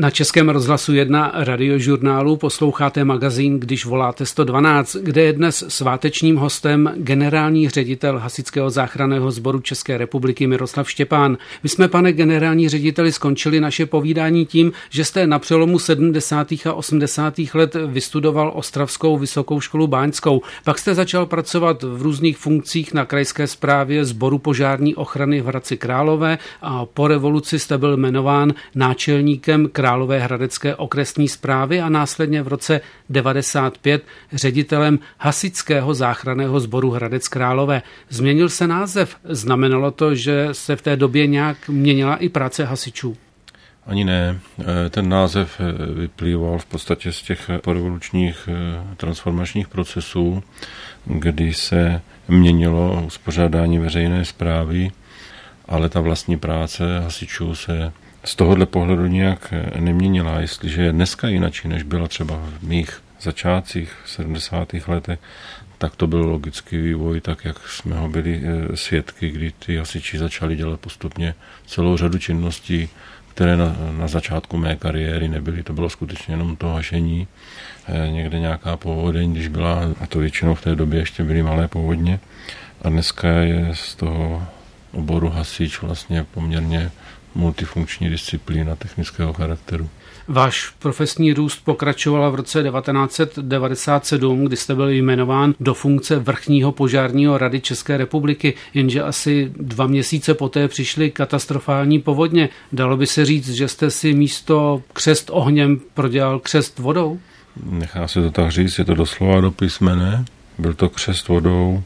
Na Českém rozhlasu 1 radiožurnálu posloucháte magazín Když voláte 112, kde je dnes svátečním hostem generální ředitel Hasičského záchranného sboru České republiky Miroslav Štěpán. My jsme, pane generální řediteli, skončili naše povídání tím, že jste na přelomu 70. a 80. let vystudoval Ostravskou vysokou školu báňskou. Pak jste začal pracovat v různých funkcích na krajské správě sboru požární ochrany v Hradci Králové a po revoluci jste byl jmenován náčelníkem Královéhradecké okresní správy a následně v roce 1995 ředitelem Hasičského záchranného sboru Hradec Králové. Změnil se název. Znamenalo to, že se v té době nějak měnila i práce hasičů? Ani ne. Ten název vyplýval v podstatě z těch porevolučních transformačních procesů, kdy se měnilo uspořádání veřejné správy, ale ta vlastní práce hasičů se z tohohle pohledu nějak neměnila. Jestliže je dneska jinačí, než byla třeba v mých začátcích v 70. letech, tak to byl logický vývoj, tak jak jsme ho byli svědky, kdy ty hasiči začali dělat postupně celou řadu činností, které na začátku mé kariéry nebyly. To bylo skutečně jenom to hašení, někde nějaká povodeň, když byla, a to většinou v té době ještě byly malé povodně. A dneska je z toho oboru hasič vlastně poměrně multifunkční disciplína technického charakteru. Váš profesní růst pokračoval v roce 1997, kdy jste byl jmenován do funkce vrchního požárního rady České republiky, jenže asi 2 měsíce poté přišly katastrofální povodně. Dalo by se říct, že jste si místo křest ohněm prodělal křest vodou? Nechá se to tak říct, je to doslova do písmene. Byl to křest vodou,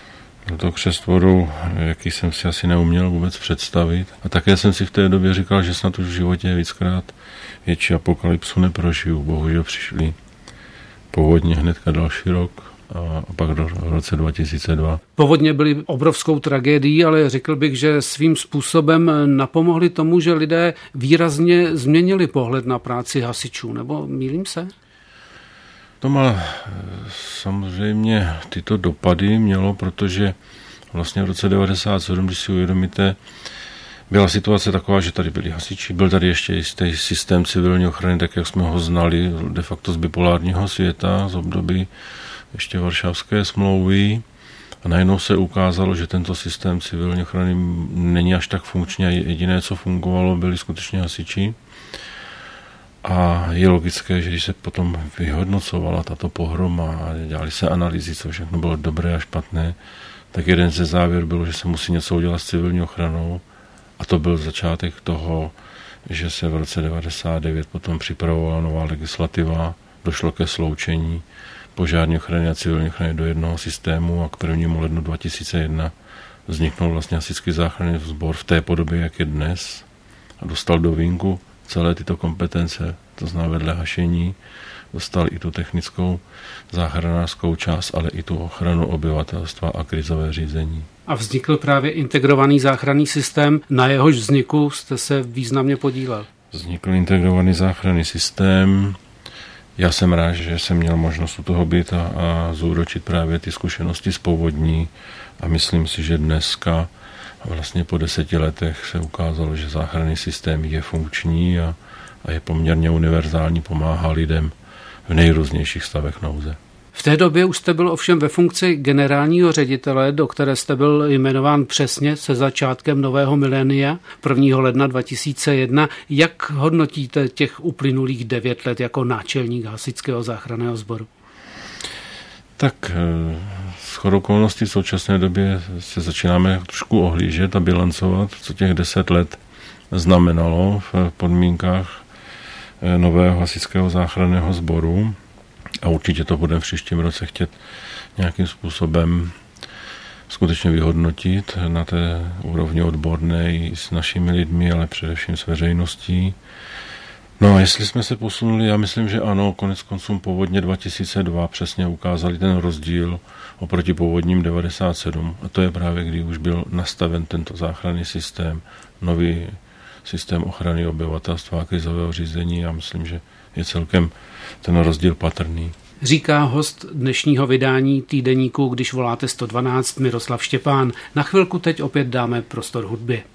jaký jsem si asi neuměl vůbec představit. A také jsem si v té době říkal, že snad už v životě víckrát větší apokalypsu neprožiju. Bohužel přišli povodně hnedka další rok a pak v roce 2002. Povodně byly obrovskou tragédií, ale řekl bych, že svým způsobem napomohly tomu, že lidé výrazně změnili pohled na práci hasičů. Nebo mýlím se? To má samozřejmě tyto dopady mělo, protože vlastně v roce 1997, když si uvědomíte, byla situace taková, že tady byli hasiči, byl tady ještě jistý systém civilní ochrany, tak jak jsme ho znali de facto z bipolárního světa, z období ještě Varšavské smlouvy. A najednou se ukázalo, že tento systém civilní ochrany není až tak funkční a jediné, co fungovalo, byli skutečně hasiči. A je logické, že když se potom vyhodnocovala tato pohroma a dělali se analýzy, co všechno bylo dobré a špatné, tak jeden ze závěrů bylo, že se musí něco udělat s civilní ochranou. A to byl začátek toho, že se v roce 1999 potom připravovala nová legislativa, došlo ke sloučení požární ochrany a civilní ochrany do jednoho systému a k 1. lednu 2001 vzniknul vlastně Hasičský záchranný sbor v té podobě, jak je dnes, a dostal do vínku celé tyto kompetence, to znamená vedle hašení, dostal i tu technickou záchranářskou část, ale i tu ochranu obyvatelstva a krizové řízení. A vznikl právě integrovaný záchranný systém, na jehož vzniku jste se významně podílel. Vznikl integrovaný záchranný systém. Já jsem rád, že jsem měl možnost u toho být a zúročit právě ty zkušenosti z povodní a myslím si, že dneska vlastně po 10 letech se ukázalo, že záchranný systém je funkční a je poměrně univerzální, pomáhá lidem v nejrůznějších stavech nouze. V té době už jste byl ovšem ve funkci generálního ředitele, do které jste byl jmenován přesně se začátkem nového milénia 1. ledna 2001. Jak hodnotíte těch uplynulých 9 let jako náčelník Hasičského záchranného sboru? Tak shodou okolností v současné době se začínáme trošku ohlížet a bilancovat, co těch 10 let znamenalo v podmínkách nového Hasičského záchranného sboru. A určitě to budeme v příštím roce chtět nějakým způsobem skutečně vyhodnotit na té úrovni odborné i s našimi lidmi, ale především s veřejností. No a jestli jsme se posunuli, já myslím, že ano, konec konců povodně 2002 přesně ukázali ten rozdíl oproti povodním 1997. A to je právě, kdy už byl nastaven tento záchranný systém, nový systém ochrany obyvatelstva a krizového řízení. Já myslím, že je celkem ten rozdíl patrný. Říká host dnešního vydání týdeníku Když voláte 112 Miroslav Štěpán. Na chvilku teď opět dáme prostor hudbě.